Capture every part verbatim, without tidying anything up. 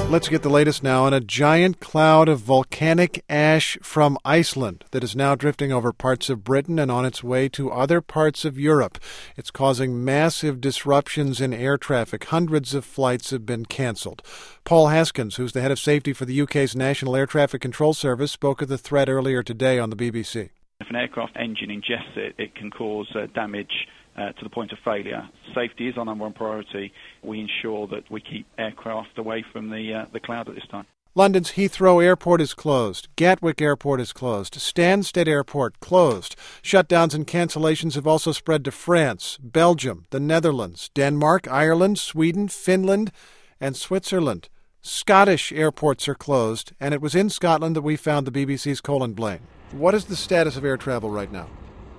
Let's get the latest now on a giant cloud of volcanic ash from Iceland that is now drifting over parts of Britain and on its way to other parts of Europe. It's causing massive disruptions in air traffic. Hundreds of flights have been canceled. Paul Haskins, who's the head of safety for the U K's National Air Traffic Control Service, spoke of the threat earlier today on the B B C. If an aircraft engine ingests it, it can cause uh, damage uh, to the point of failure. Safety is our number one priority. We ensure that we keep aircraft away from the uh, the cloud at this time. London's Heathrow Airport is closed. Gatwick Airport is closed. Stansted Airport closed. Shutdowns and cancellations have also spread to France, Belgium, the Netherlands, Denmark, Ireland, Sweden, Finland, and Switzerland. Scottish airports are closed, and it was in Scotland that we found the B B C's Colin Blaine. What is the status of air travel right now?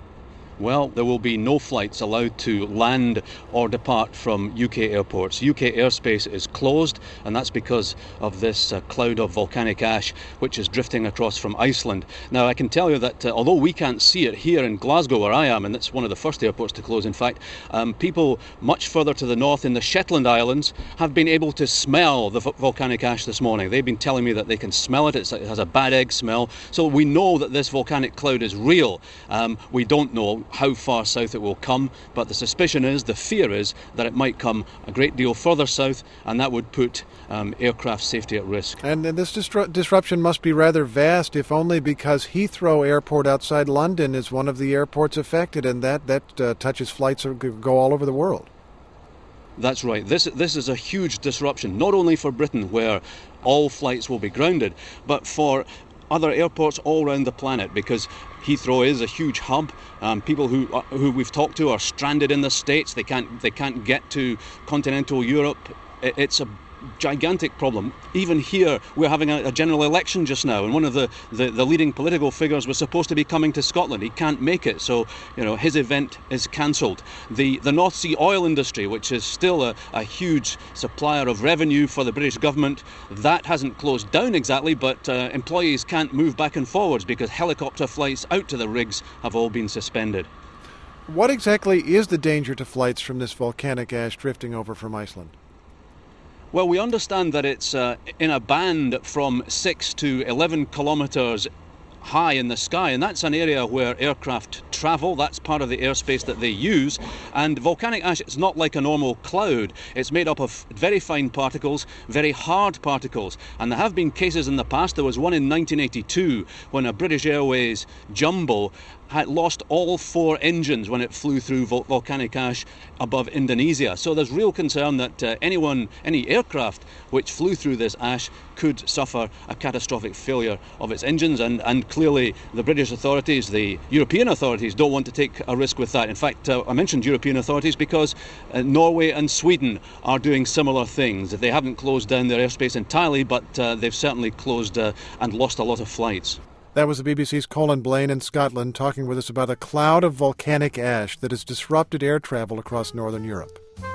Well, there will be no flights allowed to land or depart from U K airports. U K airspace is closed, and that's because of this uh, cloud of volcanic ash which is drifting across from Iceland. Now, I can tell you that uh, although we can't see it here in Glasgow, where I am, and that's one of the first airports to close, in fact, um, people much further to the north in the Shetland Islands have been able to smell the vo- volcanic ash this morning. They've been telling me that they can smell it. It's, it has a bad egg smell. So we know that this volcanic cloud is real. Um, we don't know how far south it will come, but the suspicion is, the fear is, that it might come a great deal further south, and that would put um, aircraft safety at risk. And, and this distru- disruption must be rather vast, if only because Heathrow Airport outside London is one of the airports affected, and that, that uh, touches flights that go all over the world. That's right. This this is a huge disruption, not only for Britain, where all flights will be grounded, but for other airports all around the planet, because Heathrow is a huge hub. Um, people who uh, who we've talked to are stranded in the States. They can't they can't get to continental Europe. It, it's a gigantic problem. Even here, we're having a, a general election just now, and one of the, the, the leading political figures was supposed to be coming to Scotland. He can't make it, so you know his event is cancelled. The the North Sea oil industry, which is still a, a huge supplier of revenue for the British government, that hasn't closed down exactly, but uh, employees can't move back and forwards because helicopter flights out to the rigs have all been suspended. What exactly is the danger to flights from this volcanic ash drifting over from Iceland? Well, we understand that it's uh, in a band from six to eleven kilometres high in the sky, and that's an area where aircraft travel. That's part of the airspace that they use. And volcanic ash is not like a normal cloud. It's made up of very fine particles, very hard particles. And there have been cases in the past. There was one in nineteen eighty-two when a British Airways jumbo had lost all four engines when it flew through vol- volcanic ash above Indonesia. So there's real concern that uh, anyone, any aircraft which flew through this ash could suffer a catastrophic failure of its engines, and, and clearly the British authorities, the European authorities, don't want to take a risk with that. In fact, uh, I mentioned European authorities because uh, Norway and Sweden are doing similar things. They haven't closed down their airspace entirely, but uh, they've certainly closed uh, and lost a lot of flights. That was the B B C's Colin Blaine in Scotland talking with us about a cloud of volcanic ash that has disrupted air travel across northern Europe.